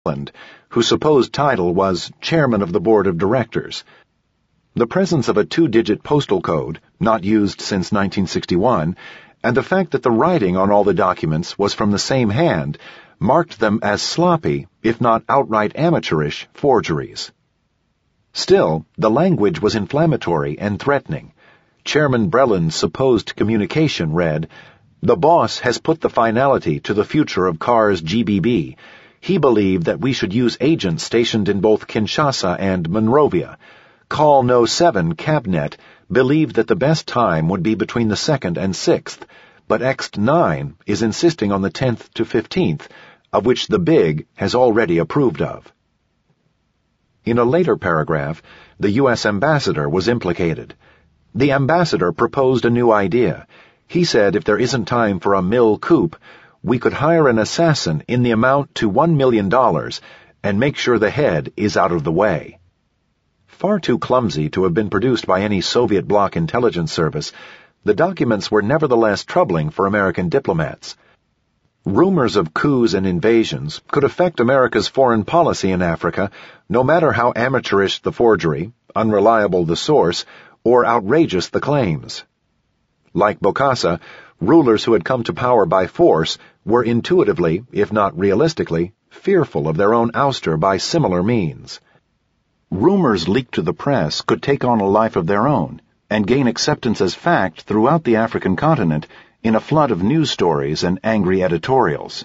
Maitland, whose supposed title was Chairman of the Board of Directors. The presence of a 2-digit postal code, not used since 1961, and the fact that the writing on all the documents was from the same hand marked them as sloppy, if not outright amateurish, forgeries. Still, the language was inflammatory and threatening. Chairman Breland's supposed communication read, "The boss has put the finality to the future of CARS GBB. He believed that we should use agents stationed in both Kinshasa and Monrovia. Call No. 7 Cabnet believed that the best time would be between the 2nd and 6th, but X9 is insisting on the 10th to 15th, of which the Big has already approved of." In a later paragraph, the U.S. ambassador was implicated. The ambassador proposed a new idea. He said if there isn't time for a mill coup, we could hire an assassin in the amount to $1 million and make sure the head is out of the way. Far too clumsy to have been produced by any Soviet bloc intelligence service, the documents were nevertheless troubling for American diplomats. Rumors of coups and invasions could affect America's foreign policy in Africa, no matter how amateurish the forgery, unreliable the source, or outrageous the claims. Like Bokassa, rulers who had come to power by force were intuitively, if not realistically, fearful of their own ouster by similar means. Rumors leaked to the press could take on a life of their own and gain acceptance as fact throughout the African continent in a flood of news stories and angry editorials.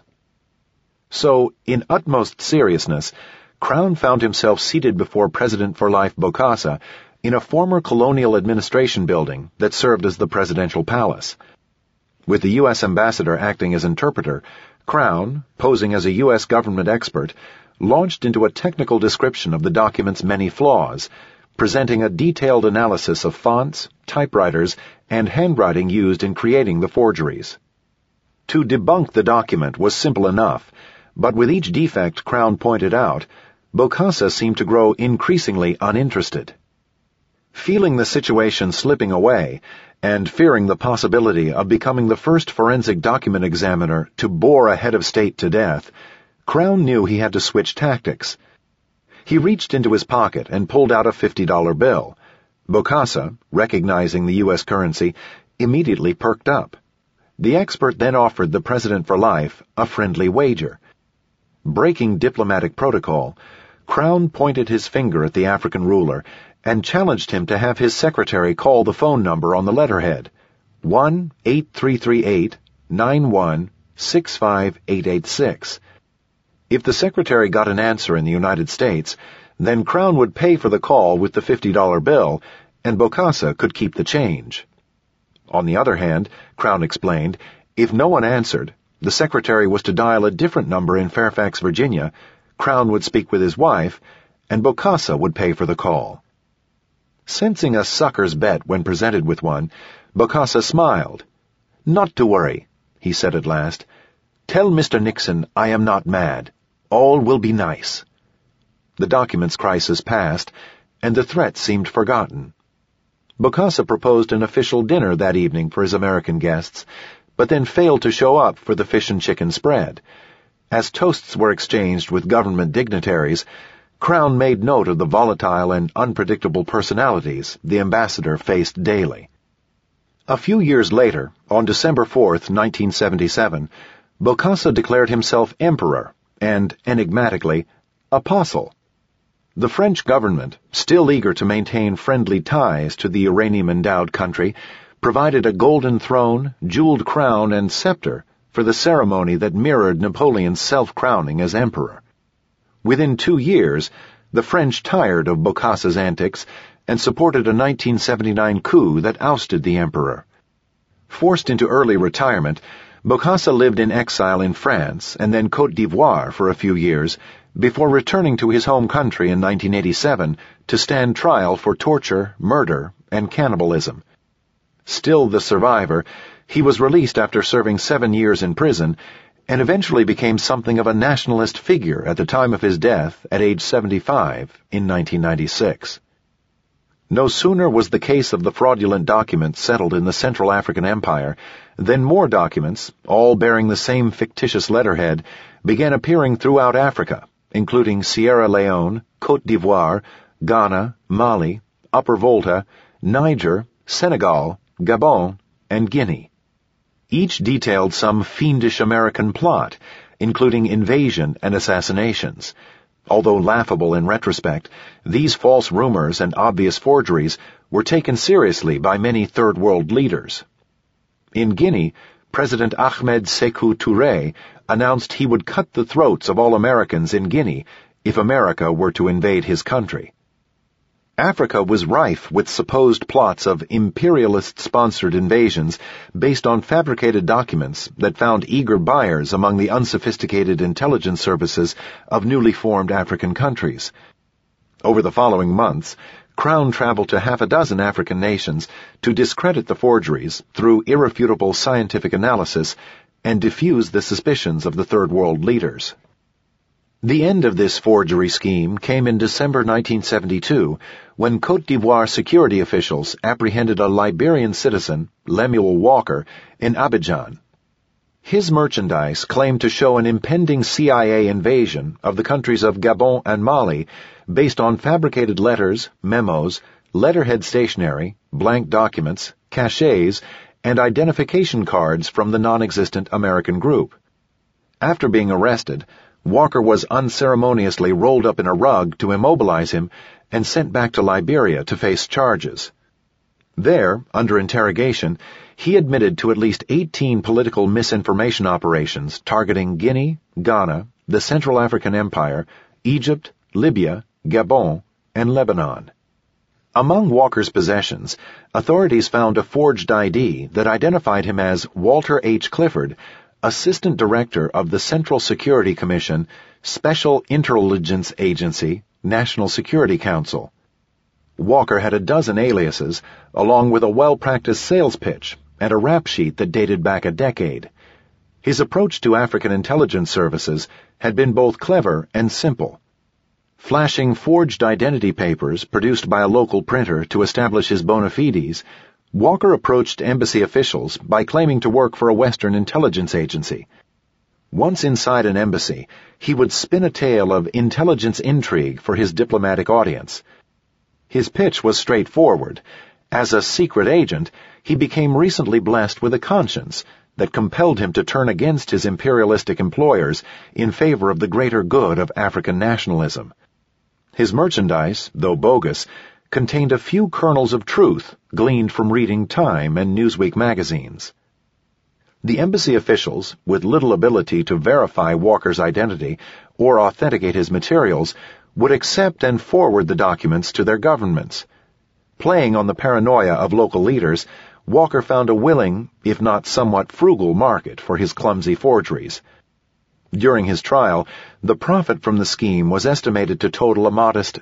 So, in utmost seriousness, Crown found himself seated before President for Life Bokassa in a former colonial administration building that served as the presidential palace. With the U.S. ambassador acting as interpreter, Crown, posing as a U.S. government expert, launched into a technical description of the document's many flaws, presenting a detailed analysis of fonts, typewriters, and handwriting used in creating the forgeries. To debunk the document was simple enough, but with each defect Crown pointed out, Bokassa seemed to grow increasingly uninterested. Feeling the situation slipping away, and fearing the possibility of becoming the first forensic document examiner to bore a head of state to death, Crown knew he had to switch tactics. He reached into his pocket and pulled out a $50 bill. Bokassa, recognizing the U.S. currency, immediately perked up. The expert then offered the President for Life a friendly wager. Breaking diplomatic protocol, Crown pointed his finger at the African ruler and challenged him to have his secretary call the phone number on the letterhead, 1-8338-91-65886. If the secretary got an answer in the United States, then Crown would pay for the call with the $50 bill, and Bokassa could keep the change. On the other hand, Crown explained, if no one answered, the secretary was to dial a different number in Fairfax, Virginia, Crown would speak with his wife, and Bokassa would pay for the call. Sensing a sucker's bet when presented with one, Bokassa smiled. "Not to worry," he said at last. "Tell Mr. Nixon I am not mad. All will be nice." The document's crisis passed, and the threat seemed forgotten. Bokassa proposed an official dinner that evening for his American guests, but then failed to show up for the fish and chicken spread. As toasts were exchanged with government dignitaries, Crown made note of the volatile and unpredictable personalities the ambassador faced daily. A few years later, on December 4th, 1977, Bokassa declared himself emperor and, enigmatically, apostle. The French government, still eager to maintain friendly ties to the uranium-endowed country, provided a golden throne, jeweled crown, and scepter for the ceremony that mirrored Napoleon's self-crowning as emperor. Within 2 years, the French tired of Bokassa's antics and supported a 1979 coup that ousted the emperor. Forced into early retirement, Bokassa lived in exile in France and then Côte d'Ivoire for a few years before returning to his home country in 1987 to stand trial for torture, murder, and cannibalism. Still the survivor, he was released after serving 7 years in prison and eventually became something of a nationalist figure at the time of his death at age 75 in 1996. No sooner was the case of the fraudulent documents settled in the Central African Empire than more documents, all bearing the same fictitious letterhead, began appearing throughout Africa, including Sierra Leone, Côte d'Ivoire, Ghana, Mali, Upper Volta, Niger, Senegal, Gabon, and Guinea. Each detailed some fiendish American plot, including invasion and assassinations. Although laughable in retrospect, these false rumors and obvious forgeries were taken seriously by many Third World leaders. In Guinea, President Ahmed Sékou Touré announced he would cut the throats of all Americans in Guinea if America were to invade his country. Africa was rife with supposed plots of imperialist-sponsored invasions based on fabricated documents that found eager buyers among the unsophisticated intelligence services of newly formed African countries. Over the following months, Crown traveled to half a dozen African nations to discredit the forgeries through irrefutable scientific analysis and diffuse the suspicions of the Third World leaders. The end of this forgery scheme came in December 1972 when Côte d'Ivoire security officials apprehended a Liberian citizen, Lemuel Walker, in Abidjan. His merchandise claimed to show an impending CIA invasion of the countries of Gabon and Mali based on fabricated letters, memos, letterhead stationery, blank documents, cachets, and identification cards from the non-existent American group. After being arrested, Walker was unceremoniously rolled up in a rug to immobilize him and sent back to Liberia to face charges. There, under interrogation, he admitted to at least 18 political misinformation operations targeting Guinea, Ghana, the Central African Empire, Egypt, Libya, Gabon, and Lebanon. Among Walker's possessions, authorities found a forged ID that identified him as Walter H. Clifford, Assistant Director of the Central Security Commission, Special Intelligence Agency, National Security Council. Walker had a dozen aliases, along with a well-practiced sales pitch and a rap sheet that dated back a decade. His approach to African intelligence services had been both clever and simple. Flashing forged identity papers produced by a local printer to establish his bona fides, Walker approached embassy officials by claiming to work for a Western intelligence agency. Once inside an embassy, he would spin a tale of intelligence intrigue for his diplomatic audience. His pitch was straightforward. As a secret agent, he became recently blessed with a conscience that compelled him to turn against his imperialistic employers in favor of the greater good of African nationalism. His merchandise, though bogus, contained a few kernels of truth gleaned from reading Time and Newsweek magazines. The embassy officials, with little ability to verify Walker's identity or authenticate his materials, would accept and forward the documents to their governments. Playing on the paranoia of local leaders, Walker found a willing, if not somewhat frugal, market for his clumsy forgeries. During his trial, the profit from the scheme was estimated to total a modest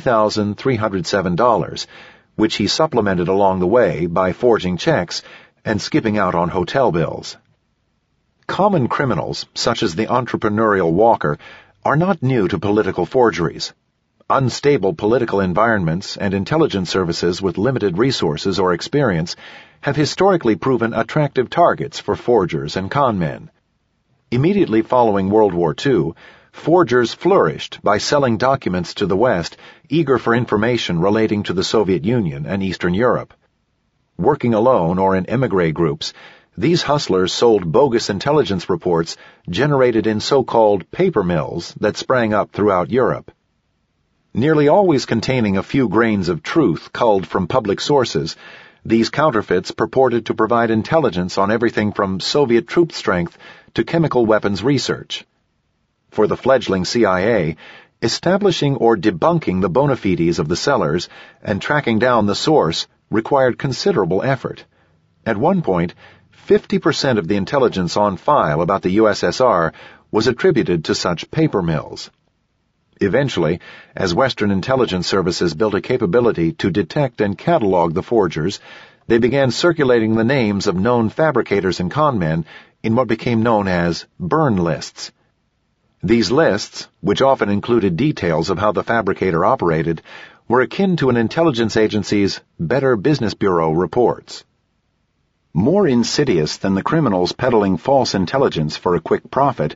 $3,307, which he supplemented along the way by forging checks and skipping out on hotel bills. Common criminals, such as the entrepreneurial Walker, are not new to political forgeries. Unstable political environments and intelligence services with limited resources or experience have historically proven attractive targets for forgers and conmen. Immediately following World War II, forgers flourished by selling documents to the West, eager for information relating to the Soviet Union and Eastern Europe. Working alone or in émigré groups, these hustlers sold bogus intelligence reports generated in so-called paper mills that sprang up throughout Europe. Nearly always containing a few grains of truth culled from public sources, these counterfeits purported to provide intelligence on everything from Soviet troop strength to chemical weapons research. For the fledgling CIA, establishing or debunking the bona fides of the sellers and tracking down the source required considerable effort. At one point, 50% of the intelligence on file about the USSR was attributed to such paper mills. Eventually, as Western intelligence services built a capability to detect and catalog the forgers, they began circulating the names of known fabricators and conmen in what became known as burn lists. These lists, which often included details of how the fabricator operated, were akin to an intelligence agency's Better Business Bureau reports. More insidious than the criminals peddling false intelligence for a quick profit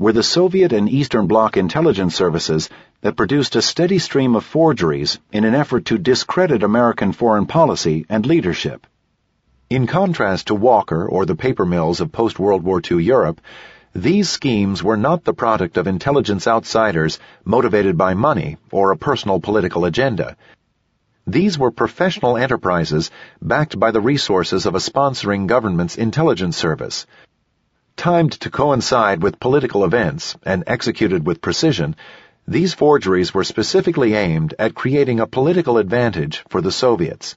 were the Soviet and Eastern Bloc intelligence services that produced a steady stream of forgeries in an effort to discredit American foreign policy and leadership. In contrast to Walker or the paper mills of post-World War II Europe, these schemes were not the product of intelligence outsiders motivated by money or a personal political agenda. These were professional enterprises backed by the resources of a sponsoring government's intelligence service. Timed to coincide with political events and executed with precision, these forgeries were specifically aimed at creating a political advantage for the Soviets.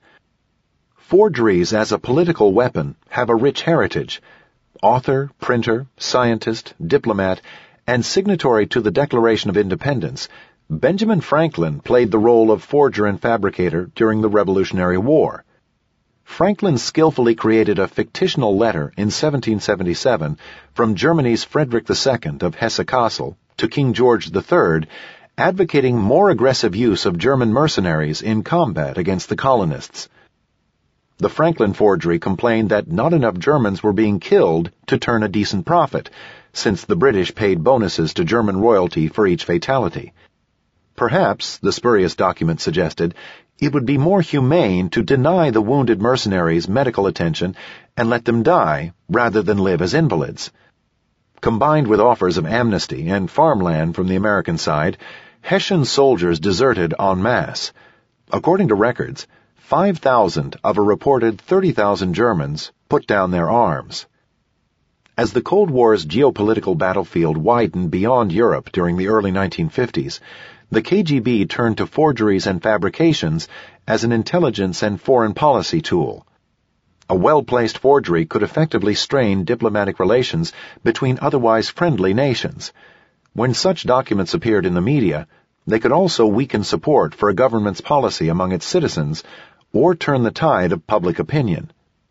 Forgeries as a political weapon have a rich heritage. Author, printer, scientist, diplomat, and signatory to the Declaration of Independence, Benjamin Franklin played the role of forger and fabricator during the Revolutionary War. Franklin skillfully created a fictional letter in 1777 from Germany's Frederick II of Hesse-Kassel to King George III, advocating more aggressive use of German mercenaries in combat against the colonists. The Franklin forgery complained that not enough Germans were being killed to turn a decent profit, since the British paid bonuses to German royalty for each fatality. Perhaps, the spurious document suggested, it would be more humane to deny the wounded mercenaries medical attention and let them die rather than live as invalids. Combined with offers of amnesty and farmland from the American side, Hessian soldiers deserted en masse. According to records, 5,000 of a reported 30,000 Germans put down their arms. As the Cold War's geopolitical battlefield widened beyond Europe during the early 1950s, the KGB turned to forgeries and fabrications as an intelligence and foreign policy tool. A well-placed forgery could effectively strain diplomatic relations between otherwise friendly nations. When such documents appeared in the media, they could also weaken support for a government's policy among its citizens or turn the tide of public opinion.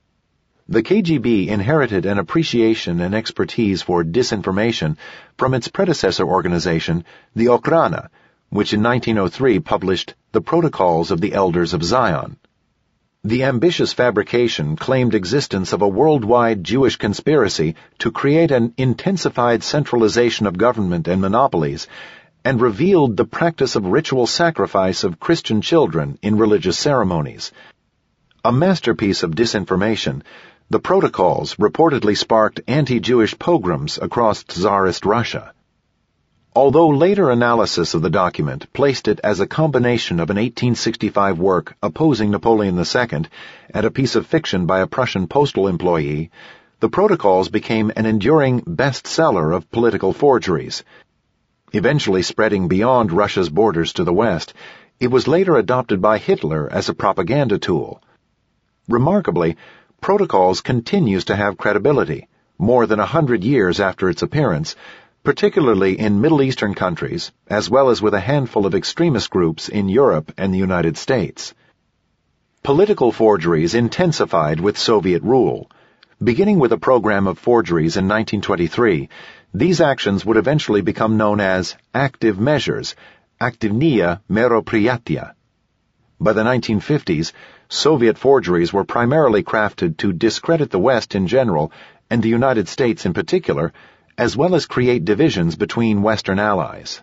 The KGB inherited an appreciation and expertise for disinformation from its predecessor organization, the Okhrana, which in 1903 published The Protocols of the Elders of Zion. The ambitious fabrication claimed existence of a worldwide Jewish conspiracy to create an intensified centralization of government and monopolies, and revealed the practice of ritual sacrifice of Christian children in religious ceremonies. A masterpiece of disinformation, the Protocols reportedly sparked anti-Jewish pogroms across Tsarist Russia. Although later analysis of the document placed it as a combination of an 1865 work opposing Napoleon II and a piece of fiction by a Prussian postal employee, the Protocols became an enduring bestseller of political forgeries. Eventually spreading beyond Russia's borders to the west, it was later adopted by Hitler as a propaganda tool. Remarkably, Protocols continues to have credibility, more than 100 years after its appearance, particularly in Middle Eastern countries, as well as with a handful of extremist groups in Europe and the United States. Political forgeries intensified with Soviet rule. Beginning with a program of forgeries in 1923, these actions would eventually become known as active measures, aktivnaya meropryatiya. By the 1950s, Soviet forgeries were primarily crafted to discredit the West in general and the United States in particular, as well as create divisions between Western allies.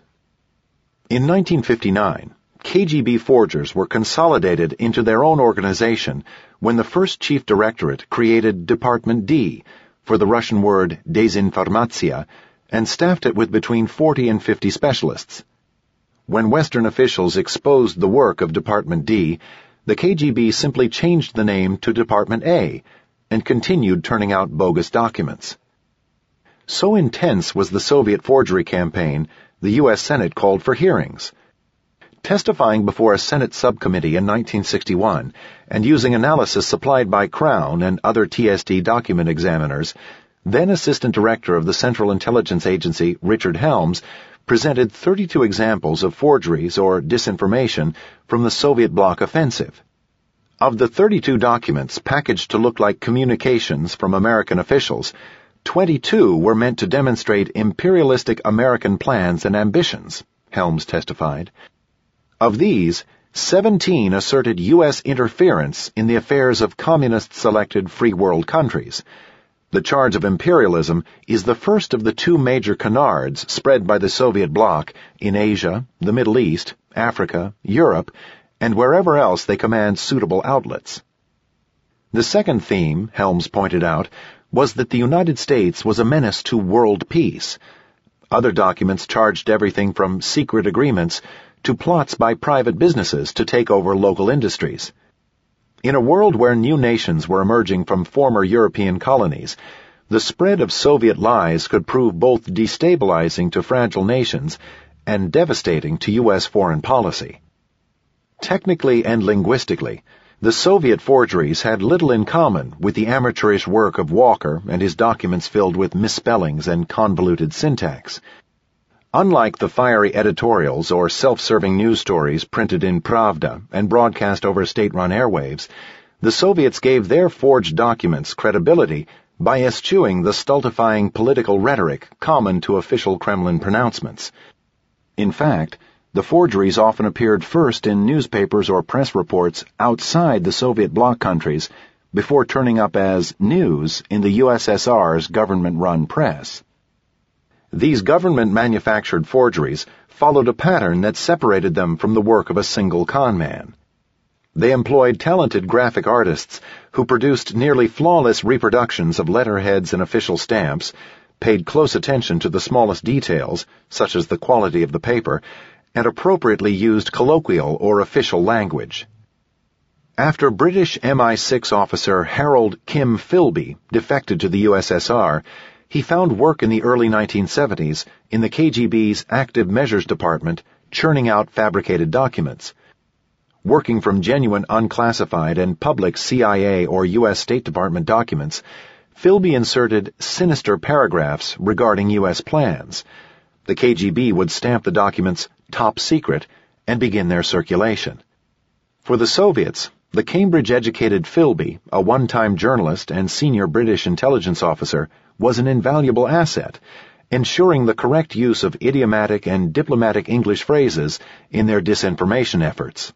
In 1959, KGB forgers were consolidated into their own organization when the first Chief Directorate created Department D, for the Russian word desinformatsiya, and staffed it with between 40 and 50 specialists. When Western officials exposed the work of Department D, the KGB simply changed the name to Department A and continued turning out bogus documents. So intense was the Soviet forgery campaign, the U.S. Senate called for hearings. Testifying before a Senate subcommittee in 1961 and using analysis supplied by Crown and other TSD document examiners, then Assistant Director of the Central Intelligence Agency Richard Helms presented 32 examples of forgeries or disinformation from the Soviet bloc offensive. Of the 32 documents packaged to look like communications from American officials, 22 were meant to demonstrate imperialistic American plans and ambitions, Helms testified. Of these, 17 asserted U.S. interference in the affairs of communist-selected free world countries. The charge of imperialism is the first of the two major canards spread by the Soviet bloc in Asia, the Middle East, Africa, Europe, and wherever else they command suitable outlets. The second theme, Helms pointed out, was that the United States was a menace to world peace. Other documents charged everything from secret agreements to plots by private businesses to take over local industries. In a world where new nations were emerging from former European colonies, the spread of Soviet lies could prove both destabilizing to fragile nations and devastating to U.S. foreign policy. Technically and linguistically, the Soviet forgeries had little in common with the amateurish work of Walker and his documents filled with misspellings and convoluted syntax. Unlike the fiery editorials or self-serving news stories printed in Pravda and broadcast over state-run airwaves, the Soviets gave their forged documents credibility by eschewing the stultifying political rhetoric common to official Kremlin pronouncements. In fact, the forgeries often appeared first in newspapers or press reports outside the Soviet bloc countries before turning up as news in the USSR's government-run press. These government-manufactured forgeries followed a pattern that separated them from the work of a single conman. They employed talented graphic artists who produced nearly flawless reproductions of letterheads and official stamps, paid close attention to the smallest details, such as the quality of the paper, and appropriately used colloquial or official language. After British MI6 officer Harold Kim Philby defected to the USSR, he found work in the early 1970s in the KGB's Active Measures Department churning out fabricated documents. Working from genuine unclassified and public CIA or U.S. State Department documents, Philby inserted sinister paragraphs regarding U.S. plans. The KGB would stamp the documents top secret and begin their circulation. For the Soviets, the Cambridge-educated Philby, a one-time journalist and senior British intelligence officer, was an invaluable asset, ensuring the correct use of idiomatic and diplomatic English phrases in their disinformation efforts.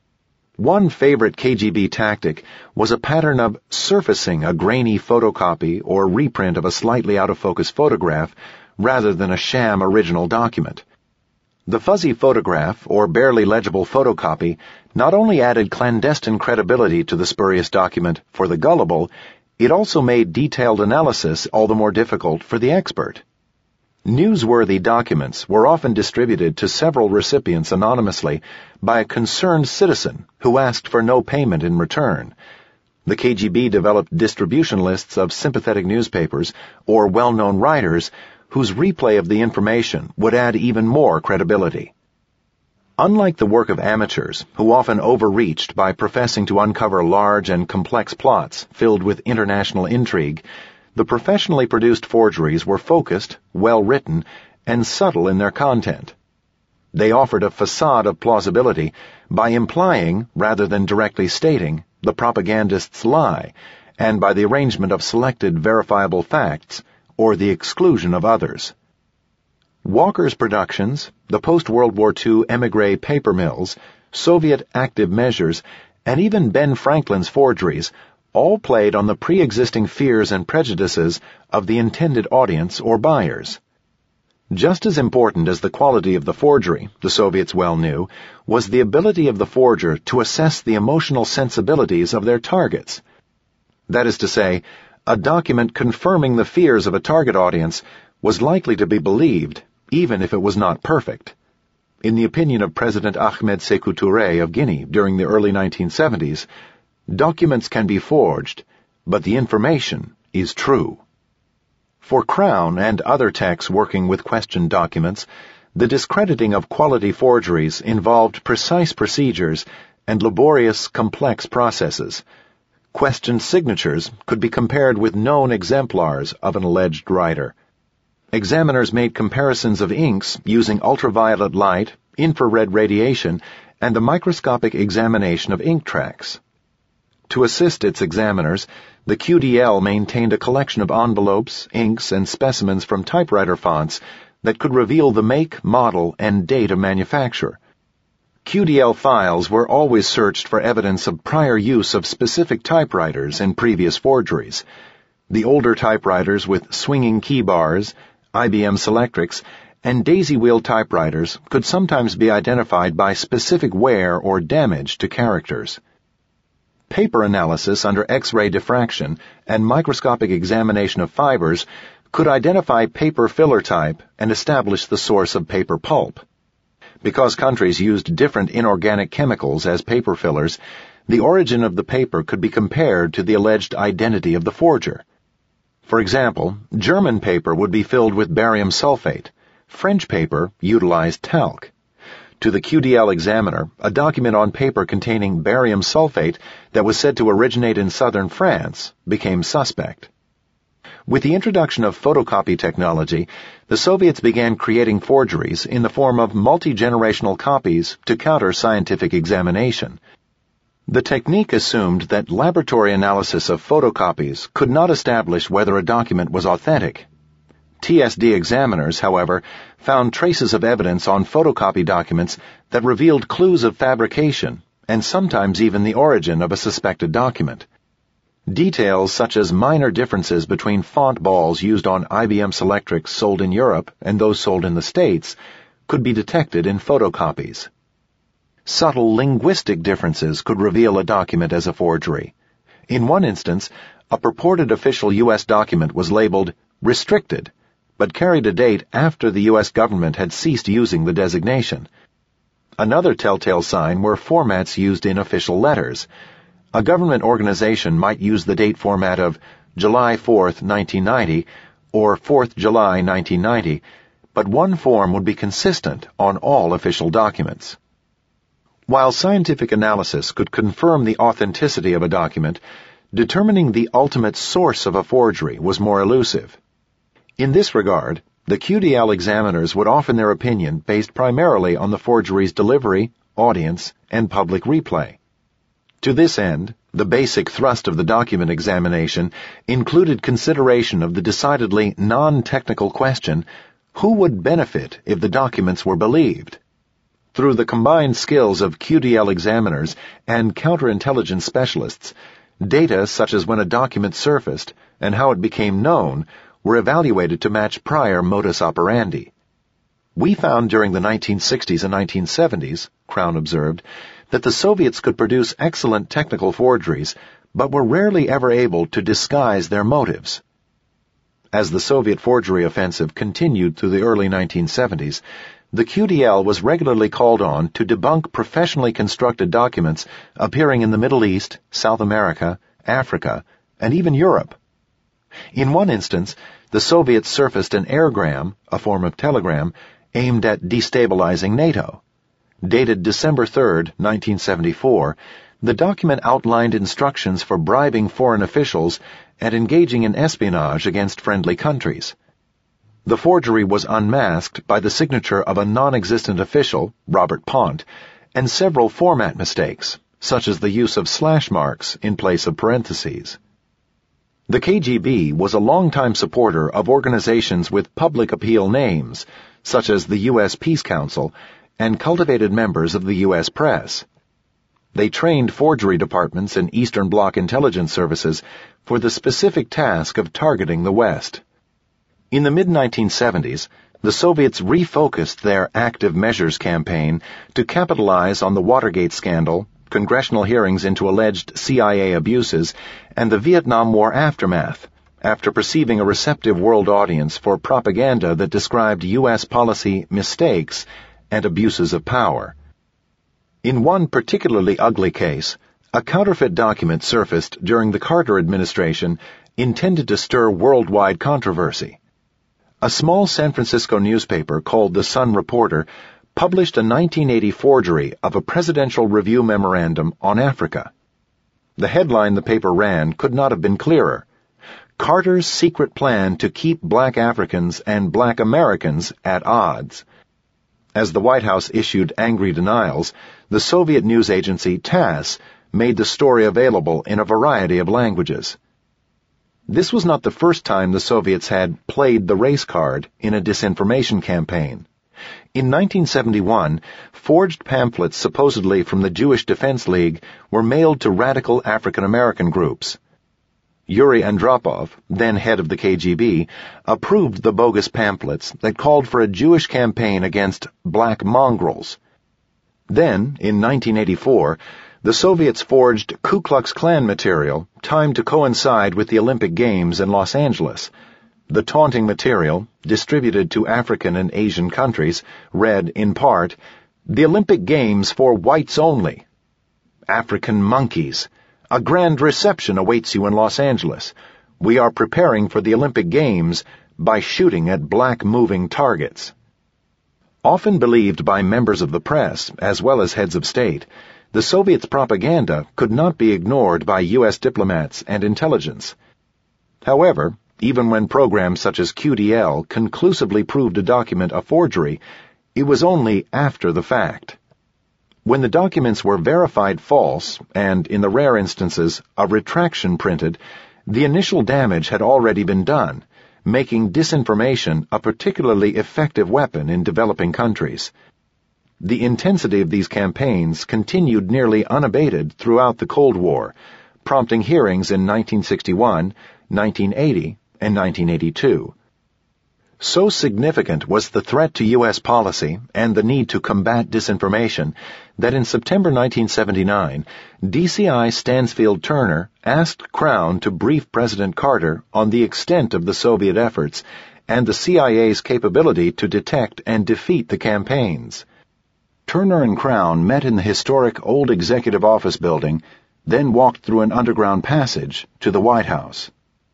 One favorite KGB tactic was a pattern of surfacing a grainy photocopy or reprint of a slightly out-of-focus photograph rather than a sham original document. The fuzzy photograph or barely legible photocopy not only added clandestine credibility to the spurious document for the gullible, it also made detailed analysis all the more difficult for the expert. Newsworthy documents were often distributed to several recipients anonymously by a concerned citizen who asked for no payment in return. The KGB developed distribution lists of sympathetic newspapers or well-known writers whose replay of the information would add even more credibility. Unlike the work of amateurs, who often overreached by professing to uncover large and complex plots filled with international intrigue, the professionally produced forgeries were focused, well-written, and subtle in their content. They offered a facade of plausibility by implying, rather than directly stating, the propagandist's lie, and by the arrangement of selected verifiable facts, or the exclusion of others. Walker's productions, the post-World War II émigré paper mills, Soviet active measures, and even Ben Franklin's forgeries all played on the pre-existing fears and prejudices of the intended audience or buyers. Just as important as the quality of the forgery, the Soviets well knew, was the ability of the forger to assess the emotional sensibilities of their targets. That is to say, a document confirming the fears of a target audience was likely to be believed, even if it was not perfect. In the opinion of President Ahmed Sékou Touré of Guinea during the early 1970s, documents can be forged, but the information is true. For Crown and other techs working with questioned documents, the discrediting of quality forgeries involved precise procedures and laborious, complex processes. Questioned signatures could be compared with known exemplars of an alleged writer. Examiners made comparisons of inks using ultraviolet light, infrared radiation, and the microscopic examination of ink tracks. To assist its examiners, the QDL maintained a collection of envelopes, inks, and specimens from typewriter fonts that could reveal the make, model, and date of manufacture. QDL files were always searched for evidence of prior use of specific typewriters in previous forgeries. The older typewriters with swinging key bars, IBM Selectrics, and daisy wheel typewriters could sometimes be identified by specific wear or damage to characters. Paper analysis under X-ray diffraction and microscopic examination of fibers could identify paper filler type and establish the source of paper pulp. Because countries used different inorganic chemicals as paper fillers, the origin of the paper could be compared to the alleged identity of the forger. For example, German paper would be filled with barium sulfate. French paper utilized talc. To the QDL examiner, a document on paper containing barium sulfate that was said to originate in southern France became suspect. With the introduction of photocopy technology, the Soviets began creating forgeries in the form of multi-generational copies to counter scientific examination. The technique assumed that laboratory analysis of photocopies could not establish whether a document was authentic. TSD examiners, however, found traces of evidence on photocopy documents that revealed clues of fabrication and sometimes even the origin of a suspected document. Details such as minor differences between font balls used on IBM Selectrics sold in Europe and those sold in the States could be detected in photocopies. Subtle linguistic differences could reveal a document as a forgery. In one instance, a purported official U.S. document was labeled restricted, but carried a date after the U.S. government had ceased using the designation. Another telltale sign were formats used in official letters. A government organization might use the date format of July 4th, 1990, or 4th July 1990, but one form would be consistent on all official documents. While scientific analysis could confirm the authenticity of a document, determining the ultimate source of a forgery was more elusive. In this regard, the QDL examiners would offer their opinion based primarily on the forgery's delivery, audience, and public replay. To this end, the basic thrust of the document examination included consideration of the decidedly non-technical question, who would benefit if the documents were believed? Through the combined skills of QDL examiners and counterintelligence specialists, data such as when a document surfaced and how it became known were evaluated to match prior modus operandi. We found during the 1960s and 1970s, Crown observed, that the Soviets could produce excellent technical forgeries, but were rarely ever able to disguise their motives. As the Soviet forgery offensive continued through the early 1970s, the QDL was regularly called on to debunk professionally constructed documents appearing in the Middle East, South America, Africa, and even Europe. In one instance, the Soviets surfaced an airgram, a form of telegram, aimed at destabilizing NATO. Dated December 3, 1974, the document outlined instructions for bribing foreign officials and engaging in espionage against friendly countries. The forgery was unmasked by the signature of a non-existent official, Robert Pont, and several format mistakes, such as the use of slash marks in place of parentheses. The KGB was a longtime supporter of organizations with public appeal names, such as the U.S. Peace Council, and cultivated members of the U.S. press. They trained forgery departments in Eastern Bloc intelligence services for the specific task of targeting the West. In the mid-1970s, the Soviets refocused their active measures campaign to capitalize on the Watergate scandal, congressional hearings into alleged CIA abuses, and the Vietnam War aftermath, after perceiving a receptive world audience for propaganda that described U.S. policy mistakes and abuses of power. In one particularly ugly case, a counterfeit document surfaced during the Carter administration intended to stir worldwide controversy. A small San Francisco newspaper called the Sun Reporter published a 1980 forgery of a presidential review memorandum on Africa. The headline the paper ran could not have been clearer: Carter's secret plan to keep black Africans and black Americans at odds. As the White House issued angry denials, the Soviet news agency TASS made the story available in a variety of languages. This was not the first time the Soviets had played the race card in a disinformation campaign. In 1971, forged pamphlets supposedly from the Jewish Defense League were mailed to radical African American groups. Yuri Andropov, then head of the KGB, approved the bogus pamphlets that called for a Jewish campaign against black mongrels. Then, in 1984, the Soviets forged Ku Klux Klan material timed to coincide with the Olympic Games in Los Angeles. The taunting material, distributed to African and Asian countries, read, in part, "The Olympic Games for whites only. African monkeys. A grand reception awaits you in Los Angeles. We are preparing for the Olympic Games by shooting at black moving targets." Often believed by members of the press, as well as heads of state, the Soviets' propaganda could not be ignored by U.S. diplomats and intelligence. However, even when programs such as QDL conclusively proved a document a forgery, it was only after the fact. When the documents were verified false, and in the rare instances a retraction printed, the initial damage had already been done, making disinformation a particularly effective weapon in developing countries. The intensity of these campaigns continued nearly unabated throughout the Cold War, prompting hearings in 1961, 1980, and 1982. So significant was the threat to U.S. policy and the need to combat disinformation that in September 1979, DCI Stansfield Turner asked Crown to brief President Carter on the extent of the Soviet efforts and the CIA's capability to detect and defeat the campaigns. Turner and Crown met in the historic Old Executive Office building, then walked through an underground passage to the White House.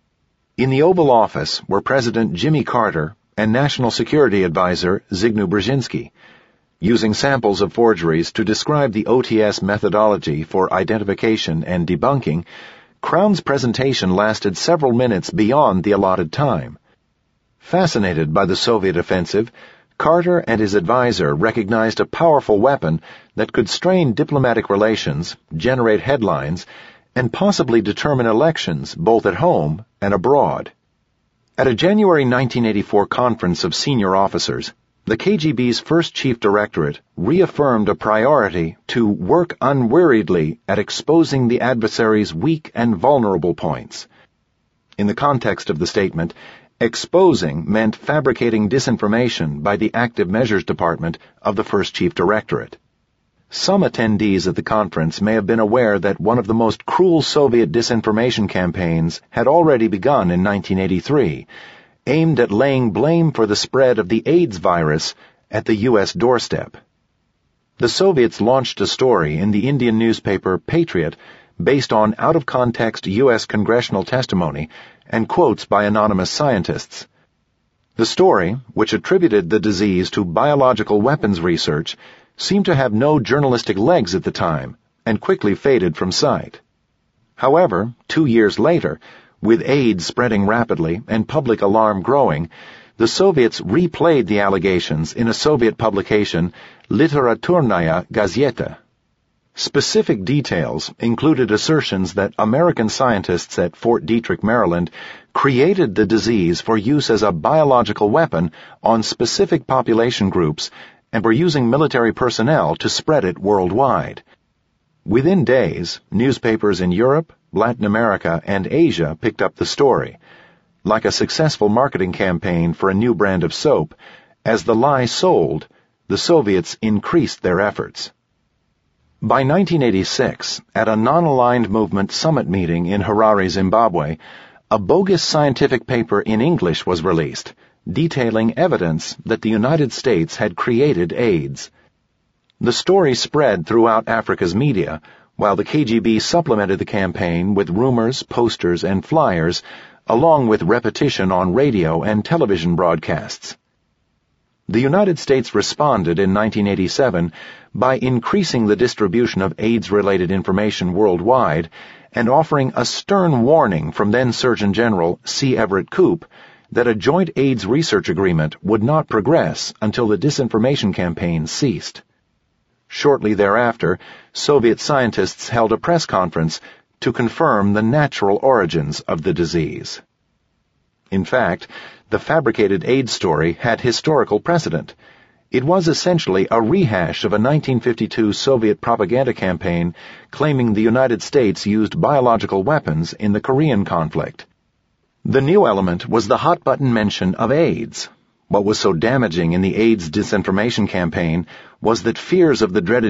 In the Oval Office were President Jimmy Carter and National Security Advisor Zygmunt Brzezinski. Using samples of forgeries to describe the OTS methodology for identification and debunking, Crown's presentation lasted several minutes beyond the allotted time. Fascinated by the Soviet offensive, Carter and his advisor recognized a powerful weapon that could strain diplomatic relations, generate headlines, and possibly determine elections both at home and abroad. At a January 1984 conference of senior officers, the KGB's first chief directorate reaffirmed a priority to work unweariedly at exposing the adversary's weak and vulnerable points. In the context of the statement, exposing meant fabricating disinformation by the Active Measures Department of the first chief directorate. Some attendees at the conference may have been aware that one of the most cruel Soviet disinformation campaigns had already begun in 1983, aimed at laying blame for the spread of the AIDS virus at the U.S. doorstep. The Soviets launched a story in the Indian newspaper Patriot based on out-of-context U.S. congressional testimony and quotes by anonymous scientists. The story, which attributed the disease to biological weapons research, seemed to have no journalistic legs at the time and quickly faded from sight. However, 2 years later, with AIDS spreading rapidly and public alarm growing, the Soviets replayed the allegations in a Soviet publication, Literaturnaya Gazeta. Specific details included assertions that American scientists at Fort Detrick, Maryland, created the disease for use as a biological weapon on specific population groups and were using military personnel to spread it worldwide. Within days, newspapers in Europe, Latin America, and Asia picked up the story. Like a successful marketing campaign for a new brand of soap, as the lie sold, the Soviets increased their efforts. By 1986, at a non-aligned movement summit meeting in Harare, Zimbabwe, a bogus scientific paper in English was released, detailing evidence that the United States had created AIDS. The story spread throughout Africa's media, while the KGB supplemented the campaign with rumors, posters, and flyers, along with repetition on radio and television broadcasts. The United States responded in 1987 by increasing the distribution of AIDS-related information worldwide and offering a stern warning from then Surgeon General C. Everett Koop that a joint AIDS research agreement would not progress until the disinformation campaign ceased. Shortly thereafter, Soviet scientists held a press conference to confirm the natural origins of the disease. In fact, the fabricated AIDS story had historical precedent. It was essentially a rehash of a 1952 Soviet propaganda campaign claiming the United States used biological weapons in the Korean conflict. The new element was the hot-button mention of AIDS. What was so damaging in the AIDS disinformation campaign was that fears of the dreaded